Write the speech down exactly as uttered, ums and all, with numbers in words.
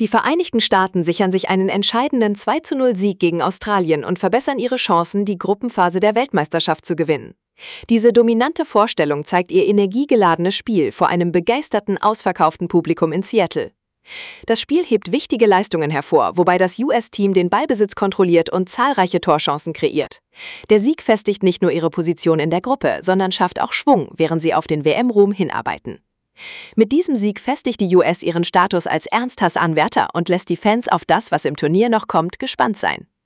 Die Vereinigten Staaten sichern sich einen entscheidenden zwei zu null Sieg gegen Australien und verbessern ihre Chancen, die Gruppenphase der Weltmeisterschaft zu gewinnen. Diese dominante Vorstellung zeigt ihr energiegeladenes Spiel vor einem begeisterten, ausverkauften Publikum in Seattle. Das Spiel hebt wichtige Leistungen hervor, wobei das U S-Team den Ballbesitz kontrolliert und zahlreiche Torchancen kreiert. Der Sieg festigt nicht nur ihre Position in der Gruppe, sondern schafft auch Schwung, während sie auf den W M-Ruhm hinarbeiten. Mit diesem Sieg festigt die U S ihren Status als Ernsthassanwärter und lässt die Fans auf das, was im Turnier noch kommt, gespannt sein.